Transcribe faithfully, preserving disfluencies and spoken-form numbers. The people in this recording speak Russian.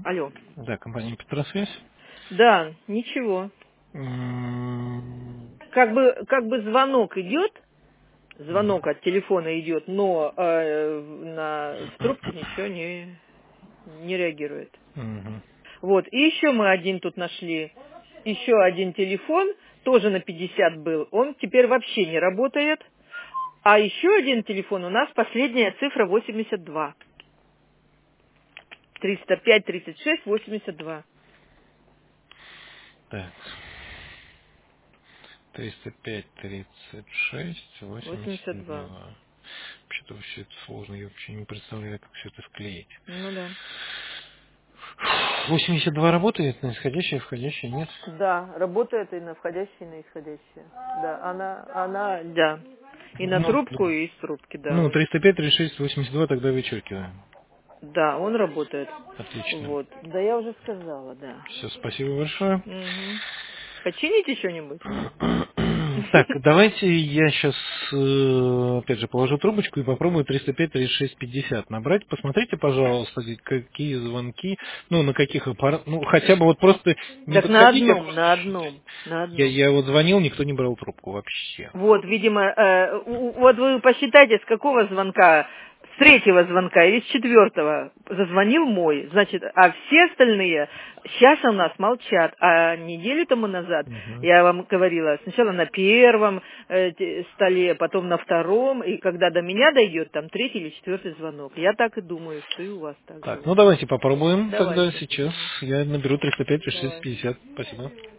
Алло. Да, компания Петросвязь. Да, ничего. М, Как бы, как бы звонок идет, звонок от телефона идет, но э, на, в трубке ничего не, не реагирует. мгм. Вот, и еще мы один тут нашли, еще один телефон, тоже на пятьдесят был, он теперь вообще не работает. А еще один телефон у нас, последняя цифра восемьдесят два. триста пять тридцать шесть восемьдесят два. Так, триста пять тридцать шесть восемьдесят восемьдесят два. два. Вообще-то все это сложно, я вообще не представляю, как все это склеить. Ну да. восемьдесят два работает, на исходящее, входящее нет. Да, работает и на входящее, и на исходящее. Да, она, она, да. И на Ну, трубку, и из трубки, да. ну, триста пять тридцать шесть восемьдесят два тогда вычеркиваем. Да, он работает. Отлично. Вот. Да я уже сказала, да. Все, спасибо большое. Угу. Почините что-нибудь? Так, давайте я сейчас, опять же, положу трубочку и попробую триста пять тридцать шесть пятьдесят набрать. Посмотрите, пожалуйста, какие звонки, ну, на каких аппаратах, ну, хотя бы вот просто не Так на подходите, а одном, просто... на одном, на Я, одном. я вот звонил, никто не брал трубку вообще. Вот, видимо, э, у- у- вот вы посчитайте, с какого звонка, с третьего звонка или с четвертого зазвонил мой, значит, а все остальные сейчас у нас молчат, а неделю тому назад, Мгм. я вам говорила, сначала на первом э, те- столе, потом на втором, и когда до меня дойдет, там третий или четвертый звонок. Я так и думаю, что и у вас так же Так, вот. ну давайте попробуем тогда Давайте. сейчас. Мгм. Я наберу триста пять тридцать шесть Давай. пятьдесят. Спасибо.